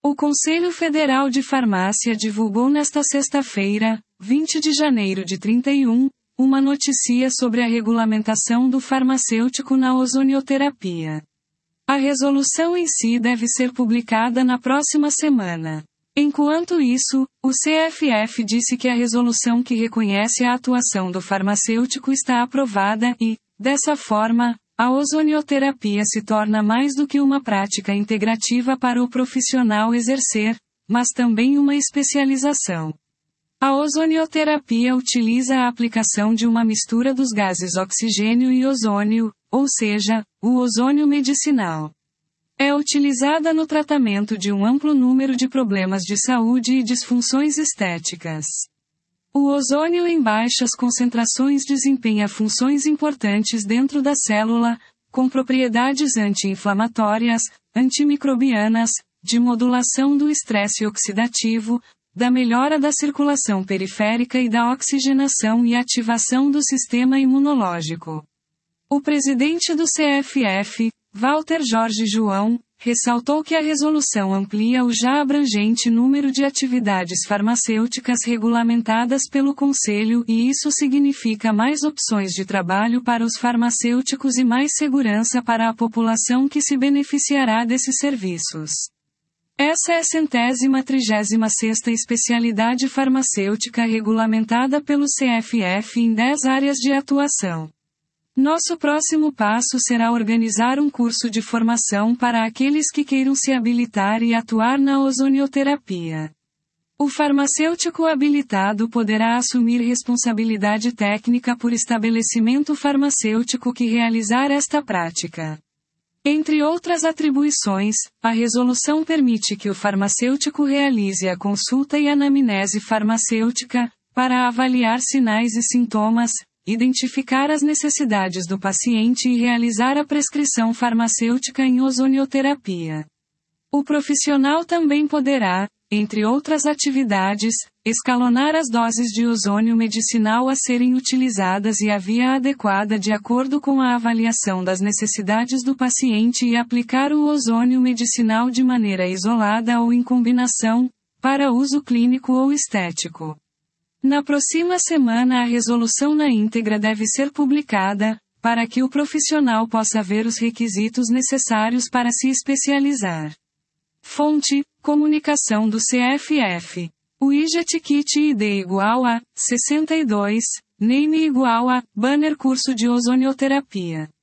O Conselho Federal de Farmácia divulgou nesta sexta-feira, 20 de janeiro de 31, uma notícia sobre a regulamentação do farmacêutico na ozonioterapia. A resolução em si deve ser publicada na próxima semana. Enquanto isso, o CFF disse que a resolução que reconhece a atuação do farmacêutico está aprovada e, dessa forma, a ozonioterapia se torna mais do que uma prática integrativa para o profissional exercer, mas também uma especialização. A ozonioterapia utiliza a aplicação de uma mistura dos gases oxigênio e ozônio, ou seja, o ozônio medicinal. É utilizada no tratamento de um amplo número de problemas de saúde e disfunções estéticas. O ozônio em baixas concentrações desempenha funções importantes dentro da célula, com propriedades anti-inflamatórias, antimicrobianas, de modulação do estresse oxidativo, da melhora da circulação periférica e da oxigenação e ativação do sistema imunológico. O presidente do CFF, Walter Jorge João, ressaltou que a resolução amplia o já abrangente número de atividades farmacêuticas regulamentadas pelo Conselho e isso significa mais opções de trabalho para os farmacêuticos e mais segurança para a população que se beneficiará desses serviços. Essa é a 136ª especialidade farmacêutica regulamentada pelo CFF em 10 áreas de atuação. Nosso próximo passo será organizar um curso de formação para aqueles que queiram se habilitar e atuar na ozonioterapia. O farmacêutico habilitado poderá assumir responsabilidade técnica por estabelecimento farmacêutico que realizar esta prática. Entre outras atribuições, a resolução permite que o farmacêutico realize a consulta e anamnese farmacêutica, para avaliar sinais e sintomas, identificar as necessidades do paciente e realizar a prescrição farmacêutica em ozonioterapia. O profissional também poderá, entre outras atividades, escalonar as doses de ozônio medicinal a serem utilizadas e a via adequada de acordo com a avaliação das necessidades do paciente e aplicar o ozônio medicinal de maneira isolada ou em combinação, para uso clínico ou estético. Na próxima semana a resolução na íntegra deve ser publicada, para que o profissional possa ver os requisitos necessários para se especializar. Fonte: Comunicação do CFF. O IJET Kit ID igual a 62, Name igual a Banner Curso de Ozonioterapia.